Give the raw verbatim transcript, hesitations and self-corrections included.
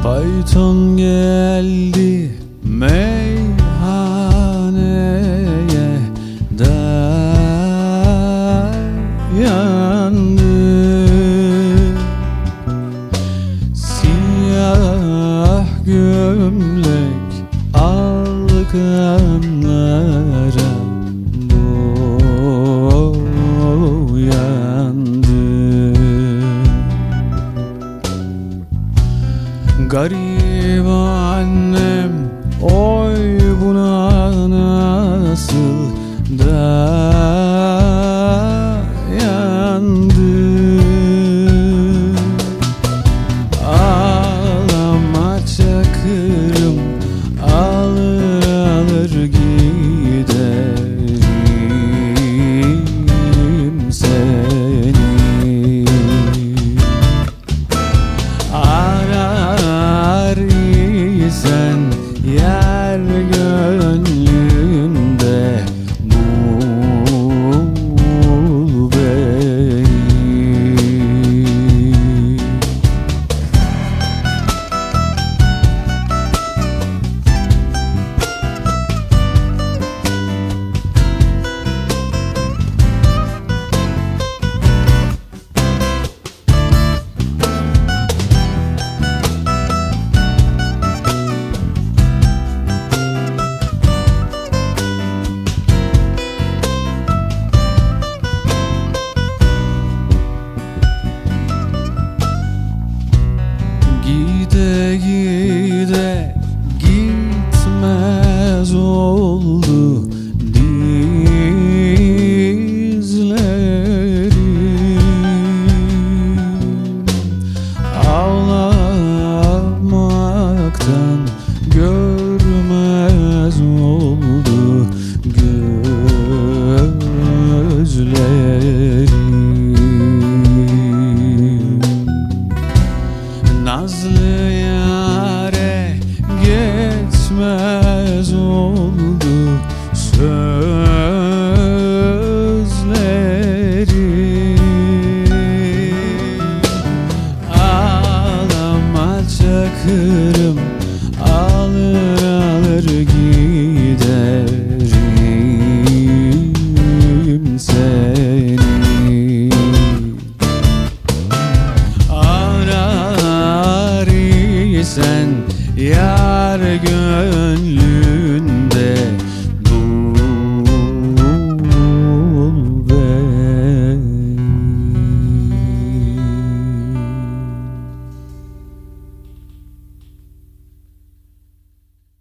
Fayton geldi meyhaneye dayandı. Siyah gömlek alkanlara boyandı. Garip annem oy buna nasıl dayandı. Ağlama çakırım, alır alır giderim seni. Arar isen yer gönlümde bul beni. Gide gide gitmez oldu dizlerim. Ağlamaktan görmez oldu gözlerim. Nazlı yâre geçmez oldu sözlerim. Ağlama çakırım, alır alır giderim seni. Sen yar gönlüm